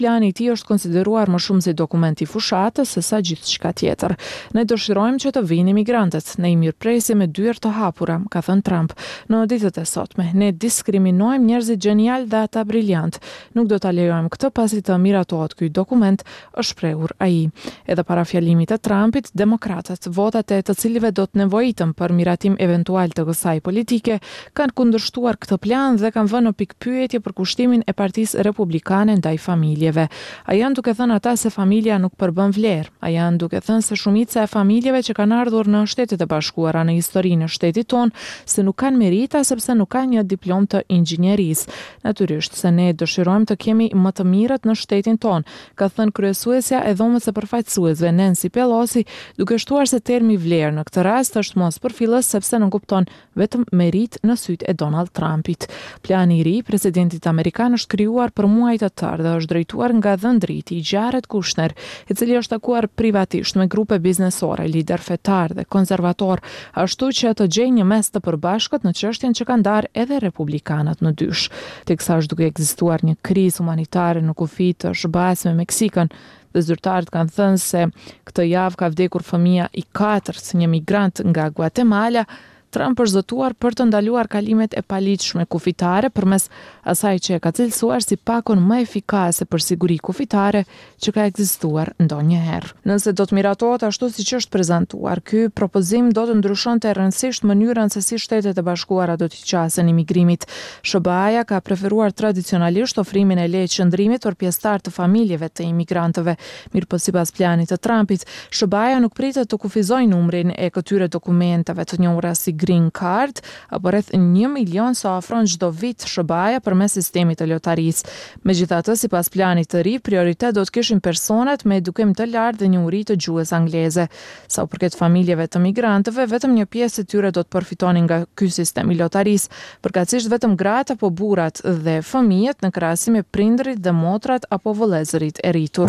plani I tij është konsideruar më shumë si dokument I fushatës se sa gjithçka tjetër. Ne dëshirojmë që të vinë migrantët, ne I mirëpresim me dyer të hapura, ka thënë Trump. Në ditët e sotme, ne diskriminojmë njerëzit genial dhe ata briljant. Nuk do ta lejojmë këtë pasi të miratohet ky dokument, është shprehur ai. Edhe para fjalimit të Trumpit, demokratët, votat e të cilive do të nevojitëm për miratim eventual të kësaj politike, kanë kundërshtuar këtë plan dhe kanë vënë në pikpyetje për kushtimin e Partisë Republikane ndaj familjeve. A janë duke thënë ata se familja nuk përbën vlerë. A janë duke thënë se shumica e familjeve që kanë ardhur në Shtetet e Bashkuara në historinë e shtetit tonë se nuk kanë merita sepse nuk kanë një diplomë të inxhinierisë. Natyrisht se ne dëshirojmë të kemi më të mirët në shtetin tonë, ka thënë kryesuesja e dhomës së përfaqësuesve Nancy Pelosi, duke shtuar se termi vlerë në këtë rast është mos përfillës sepse nuk kupton vetëm merit në sytë e Donald Trumpit. Plani I ri, presidentit amerikan është krijuar për muaj të tërë dhe është drejtuar nga dhëndriti I Jared Kushner, I cili është takuar privatisht me grupe biznesore, lider fetar dhe konservator, ashtu që të gjejë një mes të përbashkët në çështjen që kanë ndarë edhe republikanët në dysh. Teksa është duke ekzistuar një krizë humanitare në kufi të SBA-s me Meksikën, dhe zyrtarët kanë thënë se këtë javë ka vdekur fëmia I 4, një migrant nga Guatemala. Trump është zëtuar për të ndaluar kalimet e paligjshme kufitare përmes asaj që e ka cilësuar si pakon më efikase për siguri kufitare që ka ekzistuar ndonjëherë. Nëse do të miratohet ashtu siç është prezantuar, ky propozim do të ndryshonte rëndësisht mënyrën se si Shtetet e Bashkuara do t'i qasen imigrimit. SBA-ja ka preferuar tradicionalisht ofrimin e lejë qëndrimit për pjesëtar të familjeve të imigrantëve. Mirëpo sipas planit të Trumpit, SBA-ja nuk pritet të kufizojë numrin e këtyre dokumenteve të njohura si Green Card, apo rreth 1 milion sa ofron çdo vit SBA-ja përmes sistemit të lotarisë. Megjithatë, sipas planit të ri, prioritet do të kishin personat me edukim të lartë dhe njohuri të gjuhës angleze. Sa u përket familjeve të migrantëve, vetëm një pjesë e tyre do të përfitonin nga ky sistem I lotarisë, përkatësisht vetëm gratë apo burrat dhe fëmijët në krahasim me prindërit dhe motrat apo vëllezërit e rritur.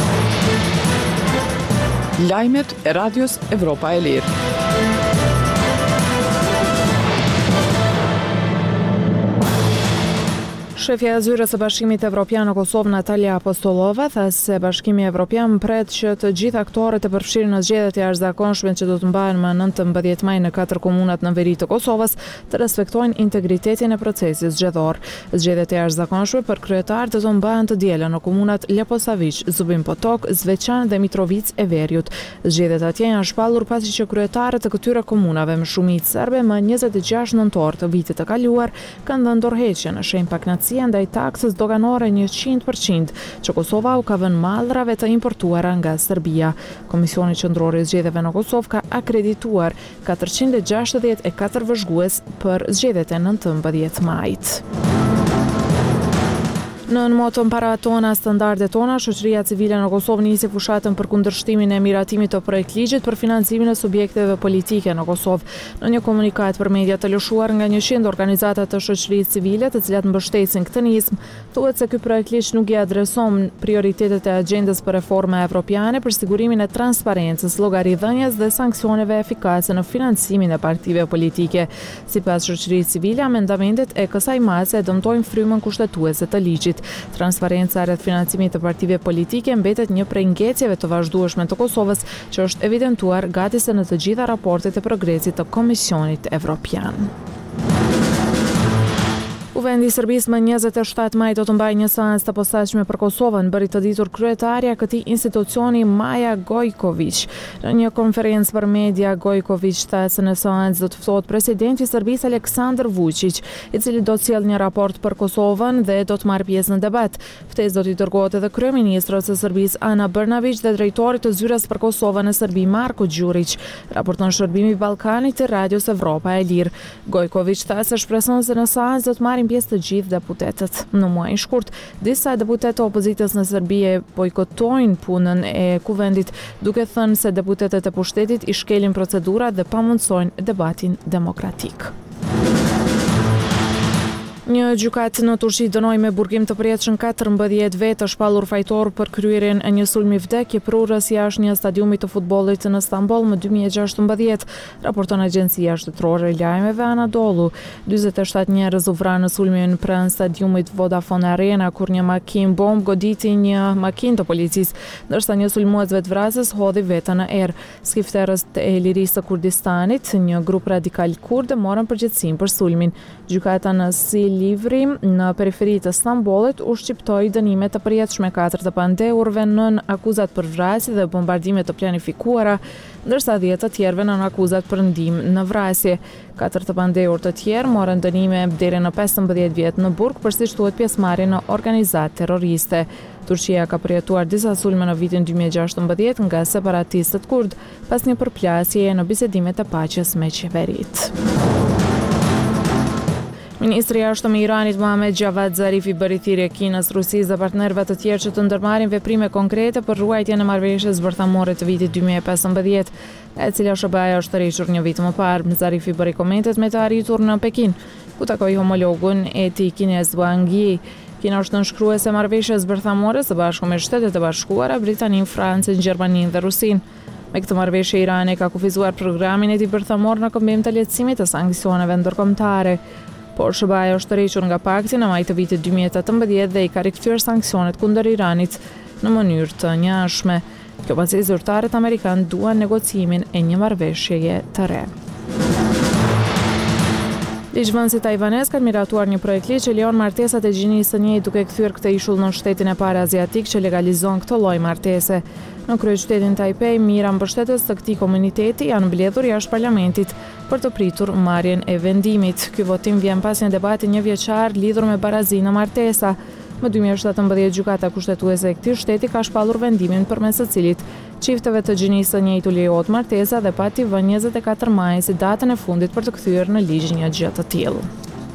Lajmet e Radios Evropa e Lirë. Shefja e zyrës së Bashkimit Evropian në Kosovë, Natalia Apostolova, tha se Bashkimi Evropian pret që të gjithë aktorët e përfshirë në zgjedhjet e jashtëzakonshme që do të mbahen më 19 maj në 4 komunat në veri të Kosovës të respektojnë integritetin e procesit zgjedhor. Zgjedhjet e jashtëzakonshme për kryetar do të mbahen të dielën në komunat Leposavić, Zubin Potok, Zveçan dhe Mitrovic e Veriut. Zgjedhjet atje janë shpallur pasi që kryetarët e këtyre komunave me shumicë serbe më 26 nëntor të vitit të kaluar kanë dhënë dorëheqje në shenjë pakënaqësie ndaj taksës doganore 100% që Kosova u ka vënë mallrave të importuara nga Serbia. Komisioni qendror I zgjedhjeve në Kosovë ka akredituar 464 vëzhgues për zgjedhjet e 19 majit. Në motën para tona standarde tona, shoqëria civile në Kosovë nisi fushatën për kundërshtimin e miratimit të projektligjit për financimin e subjekteve politike në Kosovë. Në një komunikat për media të lëshuar nga 100 organizata të shoqërisë civile, të cilat mbështesin këtë nismë, thuhet se ky projektligj nuk I adreson prioritetet e agjendës për reforma evropiane për sigurimin e transparencës, llogaridhënies dhe sanksioneve efikase në financimin e partive politike. Sipas shoqërisë civile, amendamentet e kësaj mase dëmtojnë frymën kushtetuese të ligjit. Transparenca rreth financimit të partive politike mbetet një prej ngecjeve të vazhdueshme të Kosovës, që është evidentuar gati se në të gjitha raportet e progresit të Komisionit Evropian. Kuvendi I Serbisë më 27 maj do të mbajë një seancë të posaçme për Kosovën, bëri të ditur kryetarja e këtij institucioni Maja Gojković. Në një konferencë për media, Gojković tha se në seancë do të ftohet presidenti I Serbisë Aleksandar Vučić, I cili do të sjellë një raport për Kosovën dhe do të marrë pjesë në debat. Ftesë do t'i dërgohet edhe kryeministrës së Serbisë Ana Brnabić dhe drejtorit të zyrës për Kosovën në Serbi Marko Đurić, raporton shërbimi I Ballkanit të Radios Evropa e Lirë. Gojković tha se shpreson se në seancë do të marrin pjesë të gjithë deputetët. Në muajin shkurt, disa deputetë të opozitës në Serbi e bojkotojnë punën e kuvendit, duke thënë se deputetët e pushtetit I shkelin procedurat dhe pamundsojnë debatin demokratik. Një gjykatë në Turqi dënoi me burgim të përjetshëm 14 vjet të shpallur fajtor për kryerjen e një sulmi vdekje prurës jashtë një stadiumi të futbollit në Stamboll më 2016, raporton agjencia shtetërore e lajmeve Anadolu. 47 njerëz u vranë në sulmin pranë stadiumit Vodafone Arena kur një makinë bomb goditi një makinë të policisë, ndërsa një sulmues vetvrasës hodhi veten në erë. Skifterës e Lirisë së Kurdistanit, një grup radikal kurde, morën përgjegjësinë për sulmin. Gjykata në Silivri në periferi të Stambollit u shqiptoi dënime të përjetshme 4 të pandeurve nën akuzat për vrasje dhe bombardime të planifikuara, ndërsa 10 të tjerëve nën akuzat për ndihmë në vrasje. 4 të pandeur të tjerë morën dënime deri në 15 vjet në burg për si thuhet pjesëmarrje në organizatë terroriste. Turqia ka përjetuar disa sulme në vitin 2016 nga separatistët kurd pas një përplasjeje në bisedimet e paqes me qeveritë. Ministri i Jashtëm i Iranit Mohammad Javad Zarif i bëri thirrje Kinës, Rusisë dhe partnerëve të tjerë që të ndërmarrin veprime konkrete për ruajtjen e marrëveshjes bërthamore të vitit 2015, e cila SBA është tërhequr një vit më parë. Zarif i bëri komentet me të arritur në Pekin, ku takoi homologun e tij kinez Wang Yi. Kina është nënshkruese e marrëveshjes bërthamore së bashku me Shtetet e Bashkuara, Britaninë, Francën, Gjermaninë dhe Rusinë. Me këtë marrëveshje Irani ka kufizuar programin e tij bërthamor në këmbim të lehtësimit të sanksioneve ndërkombëtare. Por SBA është tërhequr nga pakti në maj të vitit 2018 dhe i ka rikthyer sanksionet kundër Iranit në mënyrë të njashme. Kjo pasi zyrtarët amerikanë duan negocimin e një marrëveshjeje të re. Ligjvënësi tajvanez kanë miratuar një projekt ligj që lejon martesat e gjinisë së njëjtë duke kthyer këtë ishull në shtetin e parë aziatik që legalizon këtë lloj martese. Në kryeqytetin Taipei, mira mbështetës të këtij komuniteti janë mbledhur jashtë parlamentit për të pritur marrjen e vendimit. Ky votim vjen pas një debati një vjeçar lidhur me barazinë në martesa. Më 2017 gjykata kushtetuese e këtij shteti ka shpallur vendimin përmes së cilit çifteve të gjinisë së njëjtë u lejohet martesa dhe pati vënë 24 maj si datën e fundit për të kthyer në ligj një gjë të tillë.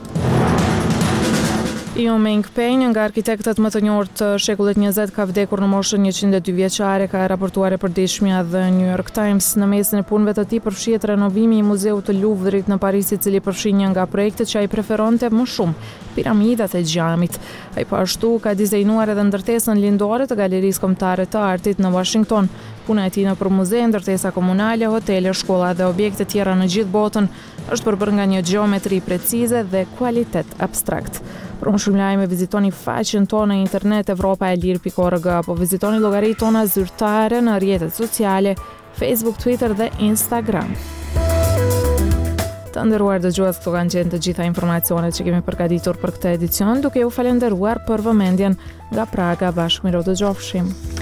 Yu Mengpei, një nga arkitektët më të njohur të shekullit 20, ka vdekur në moshën 102 vjeçare, ka raportuar e përditshmja The New York Times. Në mesin e punëve të tij përfshihet renovimi i Muzeut të Louvrit në Paris, i cili përfshin një nga projektet që ai preferonte më shumë, piramidat e xhamit. Ai po ashtu ka dizajnuar edhe ndërtesën lindore të Galerisë Kombëtare të Artit në Washington. Puna e tij nëpër muze, ndërtesa komunale, hotele, shkolla dhe objekte tjera në gjithë botën është përbërë nga një gjeometri precize dhe kualitet abstrakt. Për më shumë lajme, vizitoni faqen tonë në internet evropaelir.org apo vizitoni llogaritë tona zyrtare në rrjetet sociale, Facebook, Twitter dhe Instagram. Të nderuar dëgjues, këto kanë qenë të gjitha informacionet që kemi përgatitur për këtë edicion, duke ju falenderuar për vëmendjen nga Praga. Bashkë miro dëgjofshim.